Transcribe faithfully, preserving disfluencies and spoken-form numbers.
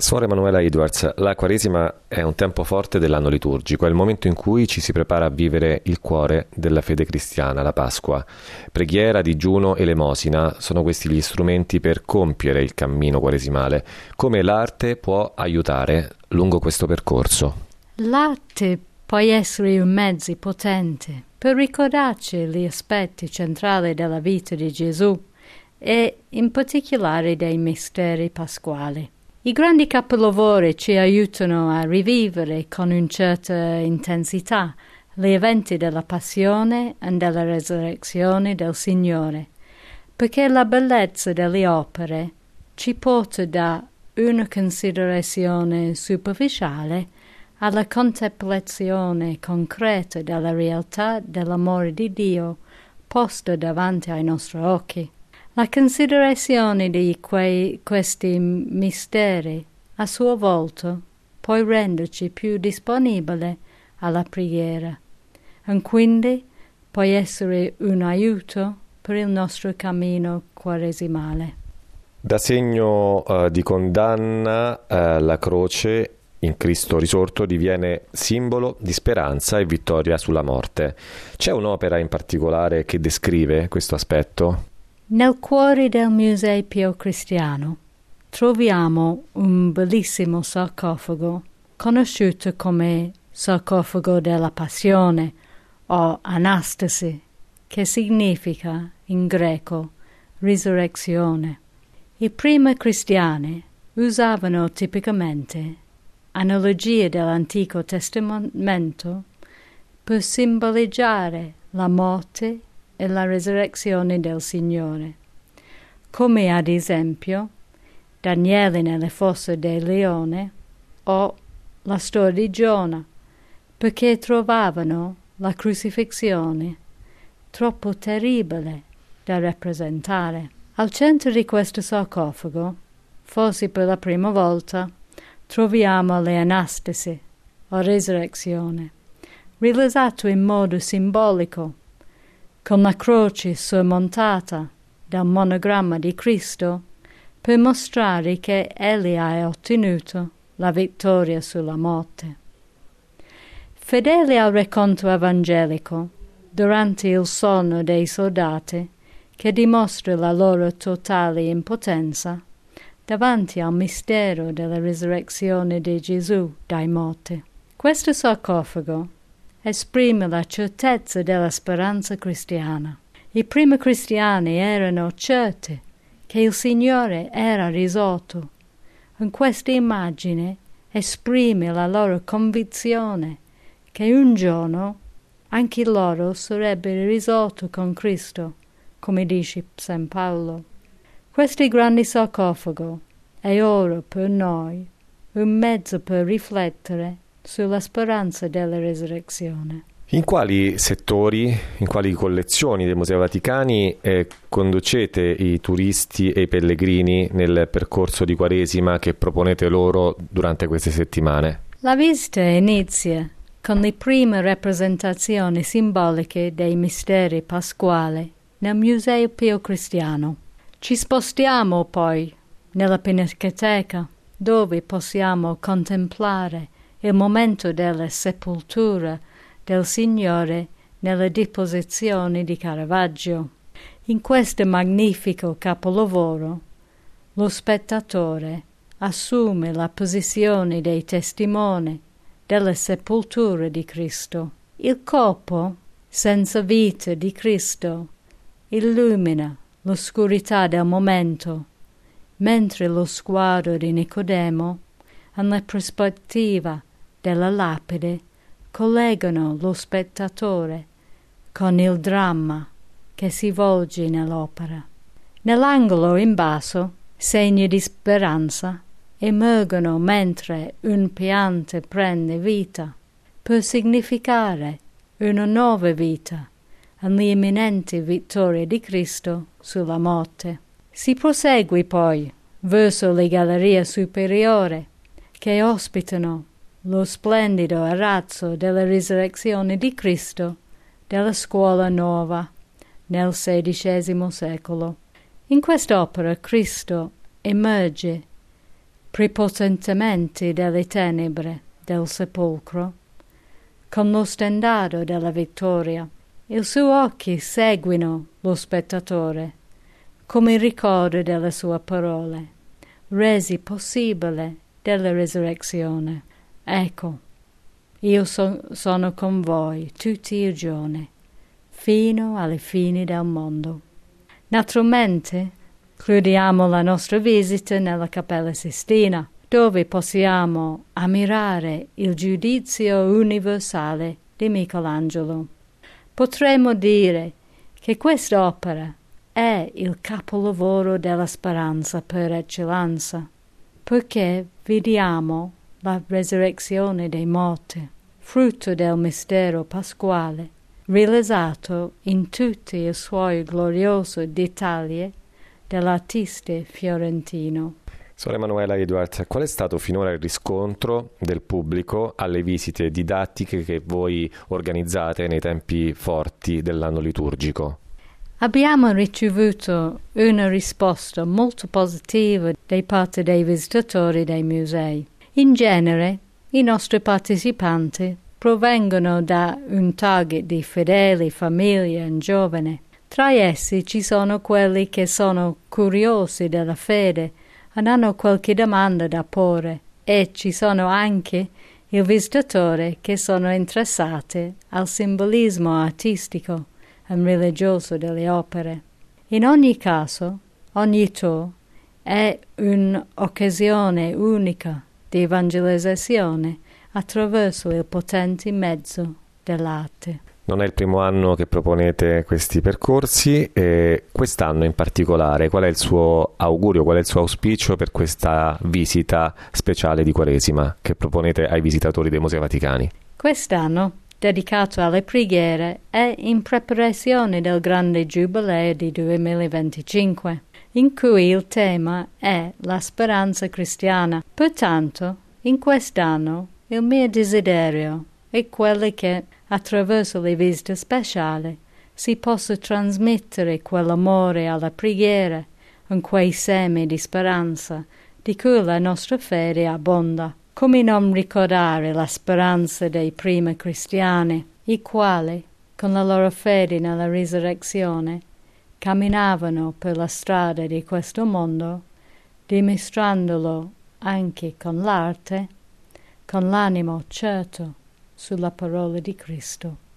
Suor Emanuela Edwards, la Quaresima è un tempo forte dell'anno liturgico, è il momento in cui ci si prepara a vivere il cuore della fede cristiana, la Pasqua. Preghiera, digiuno, elemosina sono questi gli strumenti per compiere il cammino quaresimale. Come l'arte può aiutare lungo questo percorso? L'arte può essere un mezzo potente per ricordarci gli aspetti centrali della vita di Gesù e in particolare dei misteri pasquali. I grandi capolavori ci aiutano a rivivere con una certa intensità gli eventi della passione e della resurrezione del Signore, perché la bellezza delle opere ci porta da una considerazione superficiale alla contemplazione concreta della realtà dell'amore di Dio posta davanti ai nostri occhi. La considerazione di quei, questi misteri, a sua volta, può renderci più disponibili alla preghiera e quindi può essere un aiuto per il nostro cammino quaresimale. Da segno uh, di condanna, uh, la croce in Cristo risorto diviene simbolo di speranza e vittoria sulla morte. C'è un'opera in particolare che descrive questo aspetto? Nel cuore del Museo Pio Cristiano troviamo un bellissimo sarcofago conosciuto come sarcofago della Passione o Anastasi, che significa in greco risurrezione. I primi cristiani usavano tipicamente analogie dell'Antico Testamento per simboleggiare la morte e la resurrezione del Signore, come ad esempio Daniele nelle fosse del leone o la storia di Giona, perché trovavano la crucifissione troppo terribile da rappresentare. Al centro di questo sarcofago, forse per la prima volta, troviamo le Anastasi, o resurrezione, realizzato in modo simbolico, con la croce sormontata dal monogramma di Cristo, per mostrare che Egli ha ottenuto la vittoria sulla morte. Fedeli al racconto evangelico, durante il sonno dei soldati, che dimostra la loro totale impotenza davanti al mistero della risurrezione di Gesù dai morti. Questo sarcofago esprime la certezza della speranza cristiana. I primi cristiani erano certi che il Signore era risorto. In questa immagine esprime la loro convinzione che un giorno anche loro sarebbero risorti con Cristo, come dice San Paolo. Questo grande sarcofago è ora per noi un mezzo per riflettere sulla speranza della resurrezione. In quali settori, in quali collezioni dei Musei Vaticani eh, conducete i turisti e i pellegrini nel percorso di Quaresima che proponete loro durante queste settimane? La visita inizia con le prime rappresentazioni simboliche dei misteri pasquali nel Museo Pio Cristiano. Ci spostiamo poi nella Pinacoteca, dove possiamo contemplare il momento della sepoltura del Signore nella deposizione di Caravaggio. In questo magnifico capolavoro, lo spettatore assume la posizione dei testimoni della sepoltura di Cristo. Il corpo senza vita di Cristo illumina l'oscurità del momento, mentre lo sguardo di Nicodemo e la prospettiva della lapide collegano lo spettatore con il dramma che si volge nell'opera. Nell'angolo in basso, segni di speranza emergono mentre un piante prende vita, per significare una nuova vita e l'imminente vittoria di Cristo sulla morte. Si prosegue poi verso le gallerie superiori che ospitano lo splendido arazzo della risurrezione di Cristo della Scuola Nuova nel sedicesimo secolo. In quest'opera Cristo emerge prepotentemente delle tenebre del sepolcro, con lo stendardo della vittoria. I suoi occhi seguono lo spettatore, come il ricordo delle sue parole, resi possibile dalla risurrezione. Ecco, io so, sono con voi tutti i giorni, fino alle fini del mondo. Naturalmente, chiudiamo la nostra visita nella Cappella Sistina, dove possiamo ammirare il giudizio universale di Michelangelo. Potremmo dire che quest'opera è il capolavoro della speranza per eccellenza, perché vediamo la resurrezione dei morti, frutto del mistero pasquale, realizzato in tutti i suoi gloriosi dettagli dell'artista fiorentino. Sora Emanuela Edwards, qual è stato finora il riscontro del pubblico alle visite didattiche che voi organizzate nei tempi forti dell'anno liturgico? Abbiamo ricevuto una risposta molto positiva da parte dei visitatori dei musei. In genere, i nostri partecipanti provengono da un target di fedeli, famiglie e giovani. Tra essi ci sono quelli che sono curiosi della fede e hanno qualche domanda da porre, e ci sono anche i visitatori che sono interessati al simbolismo artistico e religioso delle opere. In ogni caso, ogni tour è un'occasione unica di evangelizzazione attraverso il potente mezzo dell'arte. Non è il primo anno che proponete questi percorsi, e quest'anno in particolare qual è il suo augurio, qual è il suo auspicio per questa visita speciale di Quaresima che proponete ai visitatori dei Musei Vaticani? Quest'anno, dedicato alle preghiere, è in preparazione del grande Giubileo di duemilaventicinque, in cui il tema è la speranza cristiana. Pertanto, in quest'anno, il mio desiderio è quello che, attraverso le visite speciali, si possa trasmettere quell'amore alla preghiera e quei semi di speranza di cui la nostra fede abbonda. Come non ricordare la speranza dei primi cristiani, i quali, con la loro fede nella risurrezione, camminavano per la strada di questo mondo, dimostrandolo anche con l'arte, con l'animo certo sulla parola di Cristo.